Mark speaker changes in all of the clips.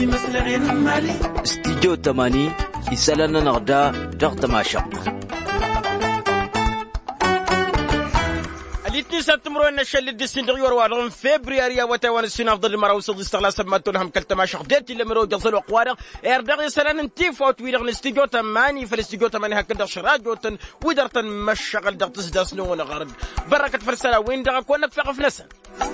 Speaker 1: مثل غير مالي
Speaker 2: استديو 80 يسالنا نغدا ضغط ماشق
Speaker 3: الاثنين سبتمبر ان الشل الدسين دغيور وارغم فبراير وتوان السنة افضل المرا وصل استغلال سبمات لهم كلتما شخدت اللي مرو جزل وقوارغ اردغ سلان انتي فوت ويرغ الاستديو 80 في الاستديو 8 هكذا شراجوتن ودرتن مشغل دغ تسداس نون غرد بركه فرسلا وين دغ كونك فقف نسا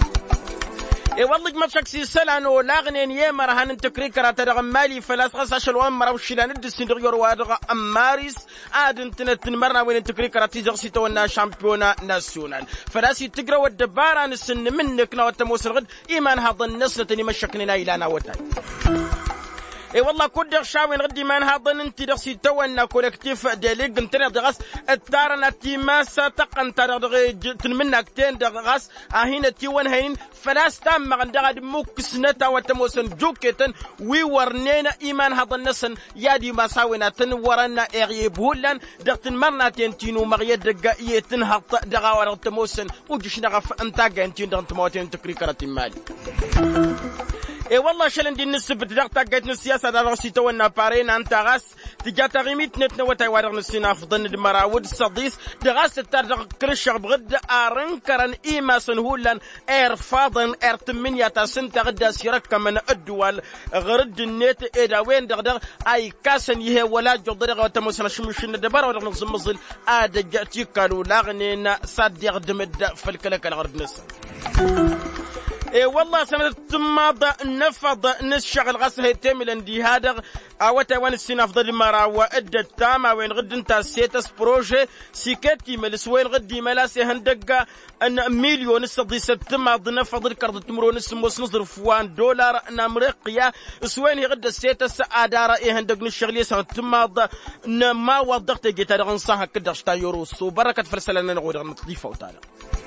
Speaker 3: اي والله ما شكسي سلان ولاغنين يما رهان تكريكرا تدغ مالي فلاس غساش الوان مرا وشيلان الدسين دغيور وارغ اماريس ادن تنتن مرنا وين تكريكرا تيزغ سيتونا شامبيونا ناسيونال فلاسي تقرا والدبارة نسن منك نوات موسى الغد إيمان هذا النسلة اللي مشكننا إلى نواتاي اي والله كل شاوين غدي مان هذا انت دغسي تونا كولكتيف ديليغ انتنا دغس التارنا تيماسا تقن ترغ تنمنك تين دغس هنا تيوان هين فلاس تام غندغ موكسنتا وتموسن جوكتن وي ورنينا ايمان هذا النسن يادي مساوينا تن ورنا اغيبولن دغتن مرنا تنتينو مغيد دغ يتن هط دغ ورت موسن وجشنا غف انتاغ انتين دغ تموتين تكريكرات مالي اي والله شلن دي نسبة دغتا قايت السياسة دا راسي تونا بارين انت غاس تجاتا غيميت نتنا وتاي وارغ نسينا فضن المراود الصديس دغاس تردغ كرشغ بغد ارنكرن ايما سنهولن اير فاضن اير تمنيا تاسنتا غدا سيرك من الدول غرد النت ايدا وين دغدغ اي كاسن يه ولا جدرغ تمسنا شمشن دبر ورغ نزمزل اد جاتي كانوا لاغنينا صديق دمد فالكلك الغرد نس اي والله سنة تماضى نفض نشغل غسل هيتملن دي هذا اوتا وان السنة افضل مرا وادى التاما وين غد انت سيتس بروجي سيكتي ملس وين غدي ملاسي هندقة ان مليون الصدي ستماض نفض الكرد تمرون السموس نصرف $1 نامريقيا سوين غد السيتس ادارة ايه هندق نشغلية سنة تماضى ما وضغط جيتا رغنصاها كده شتا يوروس وبركة فرسلنا نغود نتضيفة وتالا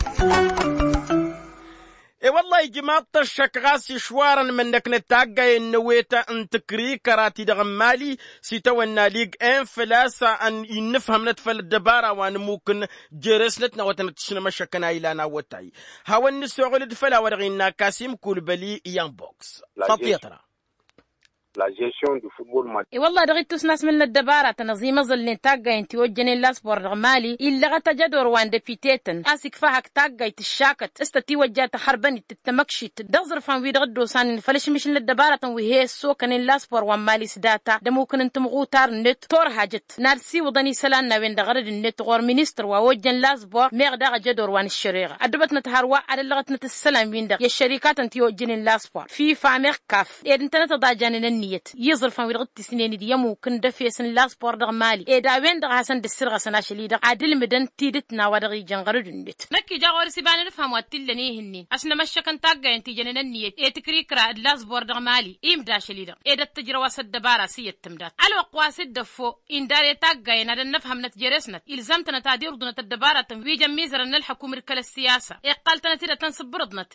Speaker 3: اي والله جماعة الشكغاسي شوارا منك نتاقا النويتا انت كري كراتي دغمالي سيتونا ليغ انفلاسا ان ينفهم نتفل الدبارة وان ممكن جرسنتنا وتنتشنا مشاكنا إلانا وتاي هاو النسوغ لدفلا ورغينا كاسيم كولبالي يان بوكس فطيطرا
Speaker 4: la gestion du football match.
Speaker 5: والله دغيت تسناس من الدبارة تنظيم ظل نتاقا انتي وجني الاسبور رغمالي إلا غتجدور وان دبيتيتن اسك فاهك تاقا يتشاكت استتي وجات حرباني تتمكشي تدغزر فان ويدغدو سان فلش مش الدبارة وهي السوكن الاسبور وان مالي سداتا دموكن انتم غوتار نت تور هاجت نارسي وضني سلاننا وين دغرد النت غور مينستر ووجن الاسبور ميغ داغ جدور وان الشريغة ادبت نتهاروا على اللغة نتسلام وين دغ يا الشركات انتي وجني الاسبور في فاميغ كاف انتنا تضاجان يزل فان ويرغت سنين دي يمو كن دفيسن لاسبور دغ مالي اي دا وين دغ حسن دسرغ سناشلي دغ عادل مدن تيدتنا ودغي جنغرد ندت نكي جاغور سيبان نفهم واتلني هني اسنا مشكن تاغا انتي جنن النيه اي تكريكرا لاسبور دغ مالي ايم داشلي دغ اي دت تجرا وسد دبارا سيتمدات على قواسد دفو ان دار تاغا انا نفهم نتجرسنا الزمتنا تادير دون الدبارة في جميزر ان الحكومه ركل السياسه اي قالتنا تيدا تنصبردنت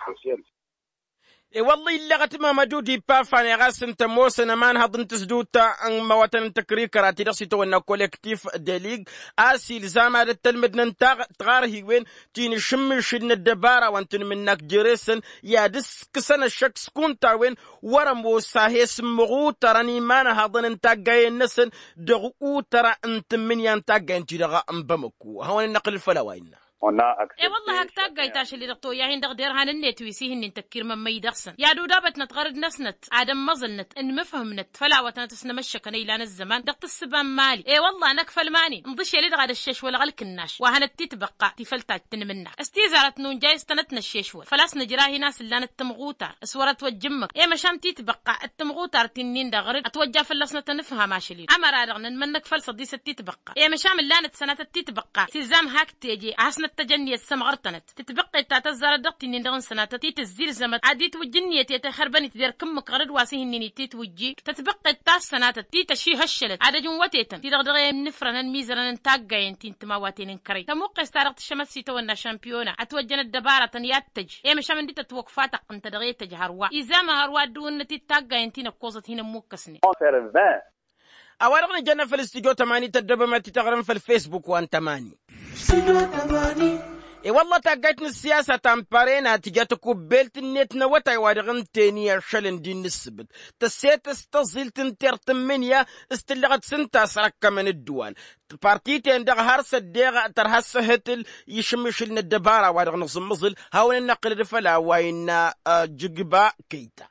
Speaker 5: اي والله إلا غتما مدودي بافاني غاسن تموسن مان هضن تسدوتا ان مواتن تكريكرا تيرسي تونا كوليكتيف ديليغ اسي لزاما التلمدن تغارهي وين تين شمش الدبارة وانتن منك جريسن يا دس كسن الشك سكونتا وين ورمو ساهيس مغو تراني مان هضن انتاقاي النسن دغو ترى انت من ينتاقاي انتي دغا انبمكو هون النقل الفلاوين اي والله هكتاق قايتاش اللي دغتو يا هين دغدير هان النت ويسيهن تكير من مي دغسن يا دو دابت نتغرد نسنت عدم مظلنت ان مفهمنت فلا وتنتسنا مشكن الى الزمان دغت السبان مالي اي والله نكفل ماني نضش اللي دغد الشيش ولا غلكناش وهنتي تبقى تفلتا تن منك استيزارت نون جايز تنتنا الشيش فلاس نجراهي ناس اللي نتمغوتا اسورت وجمك اي مشام تي تبقى التمغوتا تنين دغرد اتوجا فلسنا تنفها ماشلي امر رغن منك فل صدي ستي تبقى اي مشام اللي نت تي تبقى سيزام هاك تيجي حسن التجني السمغرتنت تتبقى تاتزار دقتي ندغن سنات تي تزير زمت عديت وجنيه تخربني تدير كم قرد واسيه ني تي توجي تتبقى تاس سنات تي تشي هشلت عاد جوتيتن تي دغدغ نفرن ميزرن تاغا انت تمواتين كري تموق استارقت الشمس تونا شامبيونا اتوجن الدباره ياتج اي مش من دي توقفات انت دغي تجهروا اذا ما هروا دون تي تاغا انت نقوزت هنا موكسني
Speaker 3: أوارغنا جنة في الاستوديو 80 تدبما تتغرم في الفيسبوك وان 80
Speaker 1: استوديو 80
Speaker 3: والله تاقيتنا السياسة تامبارينا تجاتكو بيلت النت نوتا يوارغن تانية شلن دي نسبت تسيت استظل تنتر تمنيا استلغت سنتا سركة من الدول بارتيتين دغ هرس الدغ ترهس هتل يشمش لنا الدبارة وارغ نصم مظل هاون النقل رفلا وين جقبا كيتا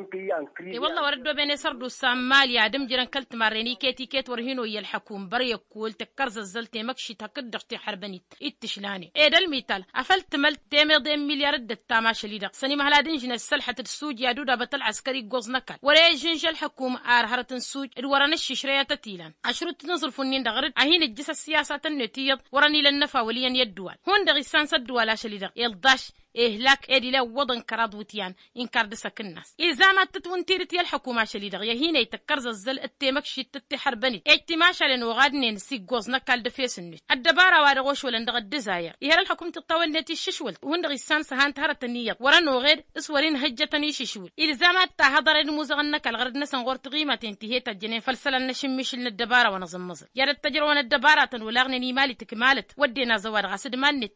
Speaker 5: والله وردو بين سردو السامال يا دم جيران كلت ماريني كيت ورهينو يلحكوم بريك كول تكرز الزلتي مكشي تكدختي حربنيت اتشلاني ايه المثال افلت ملت تيمي مليار التاماش ليدا سني مهلادين جن السلحة السوج يا دودا بطل عسكري جوز نكال ولا جنج الحكوم ارهرة السوج ورانش شريه تتيلان اشرط نظر فنين دغرد اهين الجس السياسة النتيض وراني للنفا وليا يدوال هون دغيسان سدوال اشليدا يلداش إهلاك إدي لا وضن كراد وتيان إنكار دسك الناس إذا ما تتونتيرت الحكومة شلي دغيا هنا يتكرز الزل التيمك شي تتحربني اجتماش على نوغادني نسي جوزنا كال دفيس النت الدبارة وارغوش ولا ندغ الدزاير يهر الحكومة تطول نتي الششول وهن دغي سان سهان تهرت النية ورا نوغير اسورين هجتني ششول إذا ما تهضر الموزغنا كالغرد نسن غور تغيمة تنتهي تجنين فلسلا نشمش الدبارة ونظم مزل يا التجربة الدبارة ولاغني مالي تكمالت ودينا زوار غاسد مانت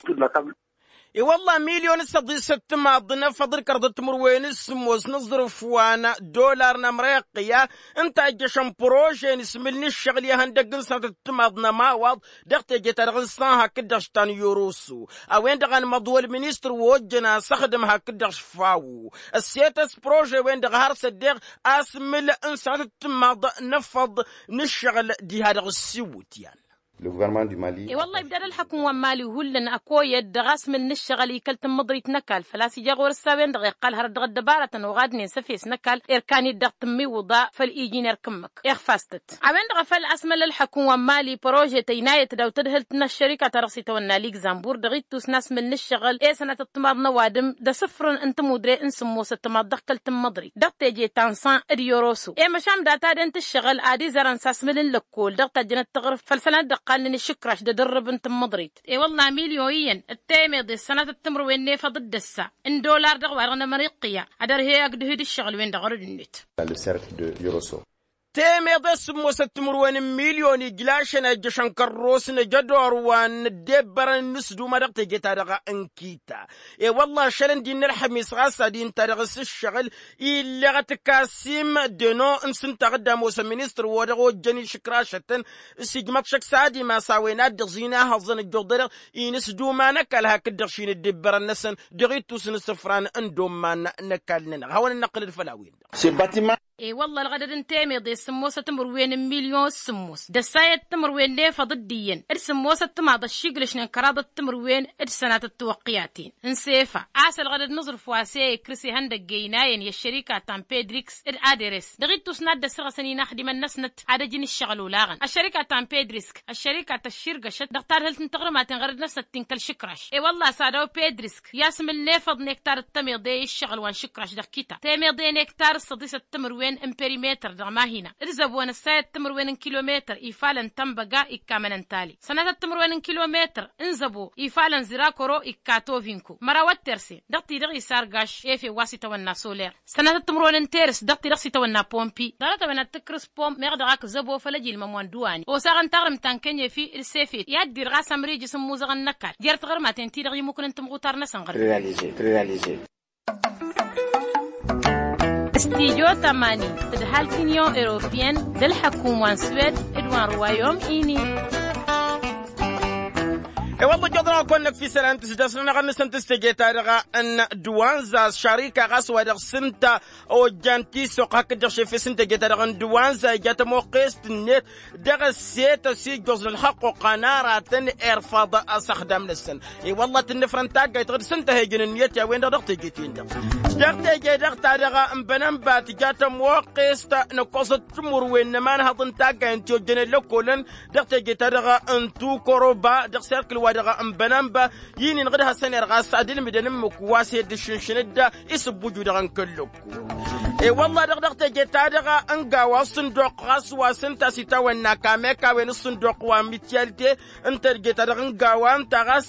Speaker 3: والله مليون الصدي ست ماضنا فضل كرد تمروين السموس نظرف وانا دولار نمريقيا انت اجشن بروجين اسملني الشغل يهندق نسنة تماضنا ماوض دقت جيت ارغنصان هكدش تان يوروسو اوين دغان مضوى المينيستر ووجنا سخدم هكدش فاو السيتس بروجي وين دغهار صديق اسمل انسان تماض نفض نشغل دي هذا السيوت يعني
Speaker 1: Le gouvernement du Mali.
Speaker 5: والله بدل الحكومة مالي هولن أكوية دغاس من الشغل يكلت مضريت نكال فلاسي جاغور السابين دغي قال هرد غد بارة وغادني سفيس نكال إركاني الدغت مي وضاء فالإيجي نركمك إخفاستت عمين دغفل أسمل الحكومة مالي بروجي تيناية دو تدهلت الشركة ترسي تونا ليك زامبور دغيت توس ناس من الشغل إيه سنة التماض نوادم دا صفر انت مدري انسموس التماض دخلت مضري دغت جي تانسان ريوروسو إيه مشام داتا دنت الشغل آدي زران ساسملن لكول دغت جنت تغرف فالسنة قال لي شكرش درب انت مضريت اي والله مليونين التامض السنه التمر وين نيفا ضد الساعه ان دولار دغوار مريقيه ادر هي اقد هدي الشغل وين دغرد النت
Speaker 1: Le cercle de Yoroso.
Speaker 3: تيمي دس موسى مروان مليون جلاشنا جشان كروسنا جدور وان دبر النسدو مرقت جتارغا انكيتا اي والله شلن دين الحميس غاسا دين تارغس الشغل إلا غتكاسيم دينو انسن تغدا موسى مينيستر ودغو جني شكراشتن سيجمك شك سادي ما ساوينا دغزينا هزن الجودر ينسدو ما نكل هكدغ شين الدبر النسن دغيتو سن سفران اندو ما نكلنا هون النقل الفلاوين
Speaker 1: Ce bâtiment.
Speaker 5: اي والله الغدد انتامي دي السموسة تمر وين مليون سموس دساية تمر وين ليفا ضديين السموسة تماضى الشيقلش ننكراضة تمر وين السنات التوقياتين انسيفا عاس الغدد نظر فواسي كريسي هندق جيناين يا الشركة تام بيدريكس الادريس دغيتو سناد دسرغ سنين نخدم النسنت عدا جين الشغل ولاغن الشركة تام بيدريسك الشركة الشرقة شت دختار هل تنتغر ما تنغرد نفسك تنكل شكرش اي والله سادو بيدريسك ياسم الليفض نكتار التمر دي الشغل وان شكرش دخكيتا تمر دي نكتار الصديس التمر وين امبريمتر دغما هنا ارزبون السايد تمر وين كيلومتر إفالا تنبقى إكامن تالي سنة تمر وين كيلومتر انزبو إفالا زراكورو إكاتو فينكو مراوات ترسي دقتي دغي سارغاش إفي واسطة ونا سولير سنة تمر وين تيرس دقتي دغسي تونا بومبي دارتا ونا تكرس بوم مغدغاك زبو فلجي المموان دواني وساغن تغرم تانكني في السيفي يادي رغاسا مريجي سموزغن نكال ديرت غرماتين تي دغي ممكن انتم غوتار نسنغر
Speaker 1: Réalisé.
Speaker 5: استيجو تماني تدهال كينيون إيروبيان دل حكومة سويد إدوان روايوم إيني
Speaker 3: والله جدنا كونك في سنة تسجسنا غن سنة تستجيتارغا ان دوانزا شركة غسوة دغ سنة او جانتي سوق هكا دغ في سنة جيتارغا دوانزا جات موقيس النت دغ سيتا سي جوز الحق قنارة ارفض استخدام للسن اي والله تنفرنتا جايت غير سنة هيجن النيت يا وين دغ تجيتين دغ تجي دغ تارغا امبنمبات جات موقيس نقصت تمر وين ما نهضن تاغا انتو جن لكولن دغ تجي تارغا انتو كوروبا دغ سيركل دغا امبنامبا يني نغدها سنير غاس عدل مدن مكواسي دشنشندا يسبو جودغان كلكو اي والله دغدغت جتا دغا انغا وصندوق غاس واسنتا سيتا ونا كاميكا وين الصندوق وميتيالتي انت جتا دغا انغا وانت غاس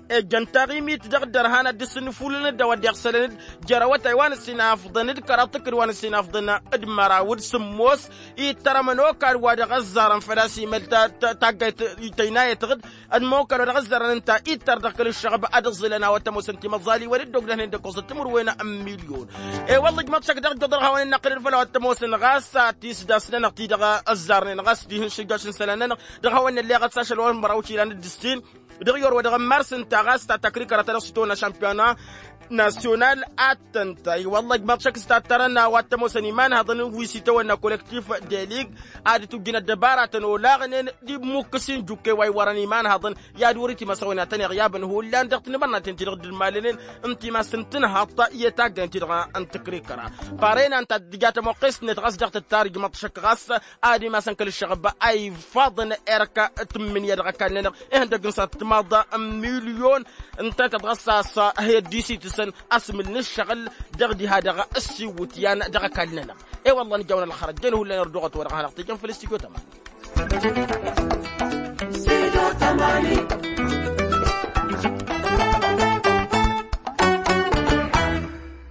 Speaker 3: جنتاغي ميت دغدر هانا دسن فولن دا ودي خسلن جراوة تايوان سيناف ضند كراتك روان سيناف ضنا ادمارا ود سموس يترمنو كار واد غزارن فلاسي ملتا تاقاي تيناية تغد الموكر غزارن انتا يتر دخل الشغب ادزلنا وتموس انتي مظالي ورد لهن انت قصة تمر وين مليون والله ما تشك دغدر هاوين نقرر فلا وتموس غاسا تيس داسنا نقتي دغا الزارن غاس ديهن شقاش سلاننا دغاوين اللي غتساشل وان مراوتي لان الدستين دغيور ودغ مارسن تاغاس تا تكري كراتنا ستونا شامبيونا ناسيونال اتنتاي والله ما تشك استاترنا واتموسني مان هذا ويسيتو ان كولكتيف دي ليغ ادي تجينا دبارة ولاغن دي موكسين جوكي واي وراني مان هذا يا دوريتي مسوينا تاني غيابا هو اللي عندك نبرنا تنتي رد المالين انت ما سنتن حتى يتاق انت انت كريكرا بارينا انت ديجات موقس نتغاس دغت التارج ما تشك غاس ادي ما سنكل الشغب اي فاضن اركا تمن يدغ كان عندك نصات ماضى مليون انت تتغصص هي دي سي اسم الشغل دغدي هذا السيوتيان دغ كلنا اي والله نجاونا الخرجين ولا يردغت ورقها نقطيجن في الاستيكو تمام